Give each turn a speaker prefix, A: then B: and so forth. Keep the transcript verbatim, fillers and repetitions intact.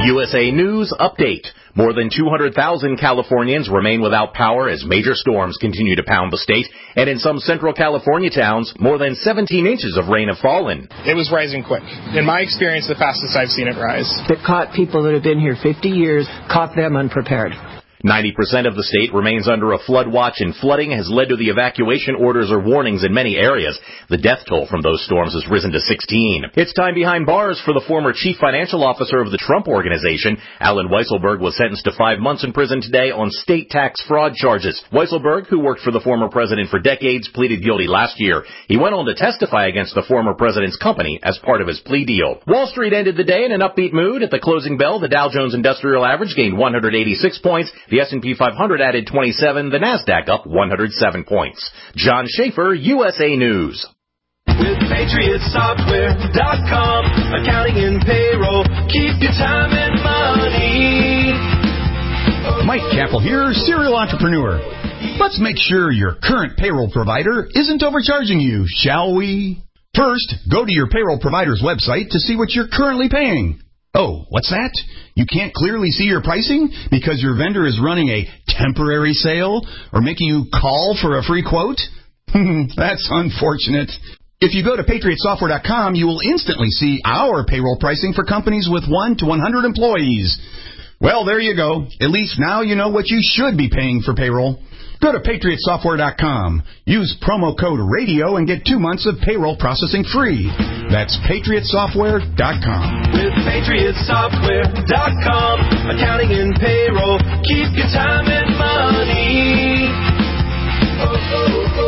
A: U S A News Update. More than two hundred thousand Californians remain without power as major storms continue to pound the state. And in some central California towns, more than seventeen inches of rain have fallen.
B: It was rising quick. In my experience, the fastest I've seen it rise.
C: It caught people that have been here fifty years, caught them unprepared.
A: ninety percent of the state remains under a flood watch, and flooding has led to the evacuation orders or warnings in many areas. The death toll from those storms has risen to sixteen. It's time behind bars for the former chief financial officer of the Trump Organization. Alan Weisselberg was sentenced to five months in prison today on state tax fraud charges. Weisselberg, who worked for the former president for decades, pleaded guilty last year. He went on to testify against the former president's company as part of his plea deal. Wall Street ended the day in an upbeat mood. At the closing bell, the Dow Jones Industrial Average gained one hundred eighty-six points. The S and P five hundred added twenty-seven, the NASDAQ up one hundred seven points. John Schaefer, U S A News.
D: With Patriot Software dot com, accounting and payroll, keep your time and money.
E: Mike Chappell here, serial entrepreneur. Let's make sure your current payroll provider isn't overcharging you, shall we? First, go to your payroll provider's website to see what you're currently paying. Oh, what's that? You can't clearly see your pricing because your vendor is running a temporary sale or making you call for a free quote? That's unfortunate. If you go to Patriot Software dot com, you will instantly see our payroll pricing for companies with one to one hundred employees. Well, there you go. At least now you know what you should be paying for payroll. Go to Patriot Software dot com. Use promo code RADIO and get two months of payroll processing free. That's Patriot Software dot com.
D: With Patriot Software dot com, accounting and payroll, keep your time and money. Oh, oh, oh.